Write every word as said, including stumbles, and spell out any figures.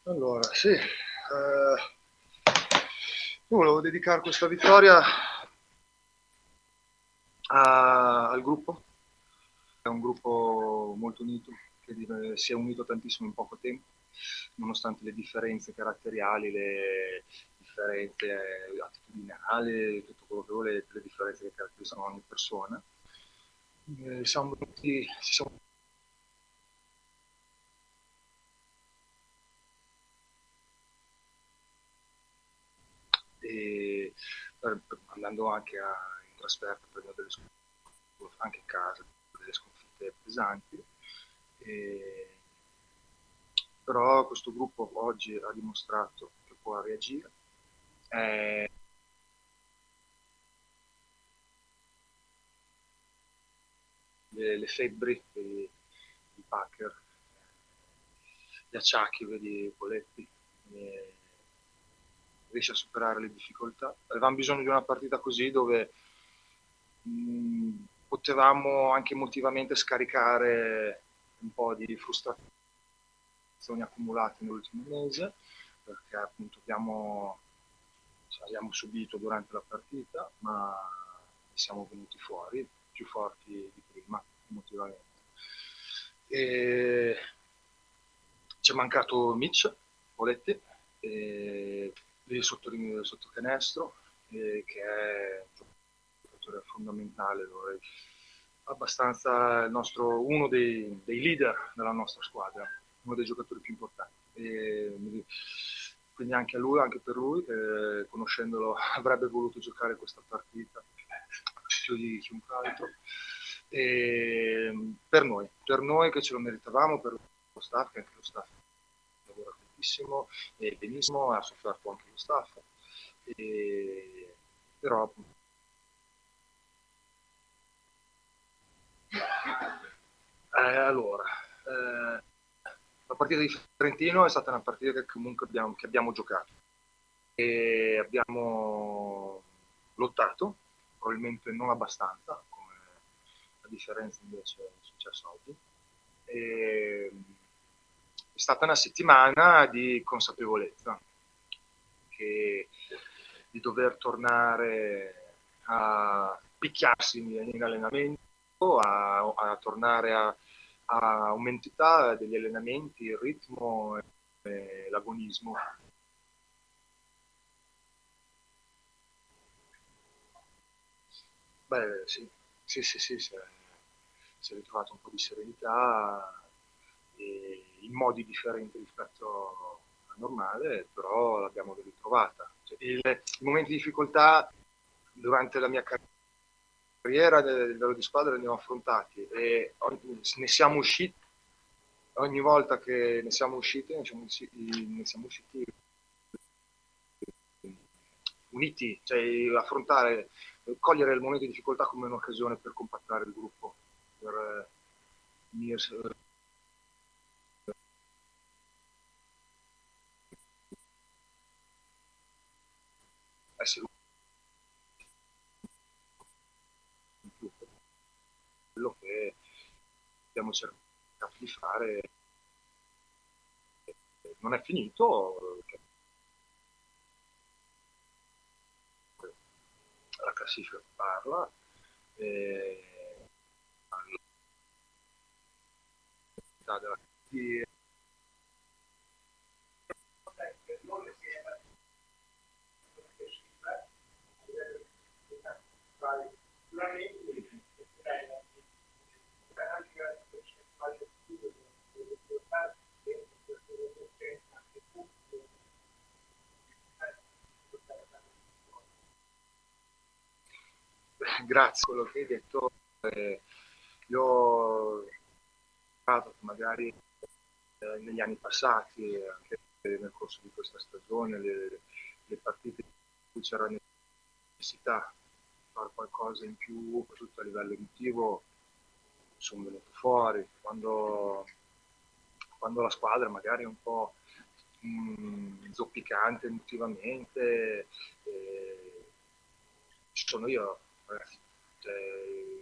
Allora, sì, eh, io volevo dedicare questa vittoria a- al gruppo. È un gruppo molto unito, che di- si è unito tantissimo in poco tempo, nonostante le differenze caratteriali, le differenze eh, attitudinali, tutto quello che volete, le differenze che caratterizzano ogni persona. Eh, siamo venuti, ci siamo e per- per- andando anche a, in trasferta, prendendo delle sconfitte, anche in casa, delle sconfitte pesanti. E, però questo gruppo oggi ha dimostrato che può reagire. Eh, le, le febbri dei, dei Packer, gli acciacchi di Poletti, eh, riesce a superare le difficoltà. Avevamo bisogno di una partita così dove mh, potevamo anche emotivamente scaricare un po' di frustrazioni accumulate nell'ultimo mese, perché appunto abbiamo, cioè, abbiamo subito durante la partita, ma siamo venuti fuori più forti di prima emotivamente. E ci è mancato Mitch Poletti e, sotto, sotto canestro, e, che è un giocatore fondamentale, vorrei, abbastanza il nostro, uno dei, dei leader della nostra squadra, uno dei giocatori più importanti. E, quindi anche a lui, anche per lui, che conoscendolo avrebbe voluto giocare questa partita più di chiunque altro. E per noi, per noi che ce lo meritavamo, per lo staff, che anche lo staff lavora tantissimo e benissimo, ha sofferto anche lo staff. E, però eh, allora, eh, la partita di Trentino è stata una partita che comunque abbiamo, che abbiamo giocato e abbiamo lottato, probabilmente non abbastanza, come la differenza invece è successa oggi. E, è stata una settimana di consapevolezza, che, di dover tornare a picchiarsi in allenamento, a, a tornare a, a aumentare degli allenamenti, il ritmo e l'agonismo. Beh, sì, sì, sì, sì, si è, si è ritrovato un po' di serenità e in modi differenti rispetto al normale, però l'abbiamo ritrovata. Cioè, il, I momenti di difficoltà durante la mia carriera del livello di squadra li abbiamo affrontati e ne siamo usciti ogni volta che ne siamo usciti, ne siamo usciti, ne siamo usciti uniti, cioè affrontare, cogliere il momento di difficoltà come un'occasione per compattare il gruppo, per eh, unirsi, essere un gruppo. Quello che abbiamo cercato di fare non è finito, la classifica parla, e della di, grazie a quello che hai detto. Eh, io ho pensato che magari eh, negli anni passati, anche nel corso di questa stagione, le, le partite in cui c'era necessità di fare qualcosa in più, soprattutto a livello emotivo, sono venuto fuori. Quando, quando la squadra magari è un po' mh, zoppicante emotivamente, eh, ci sono io, ragazzi. Cioè,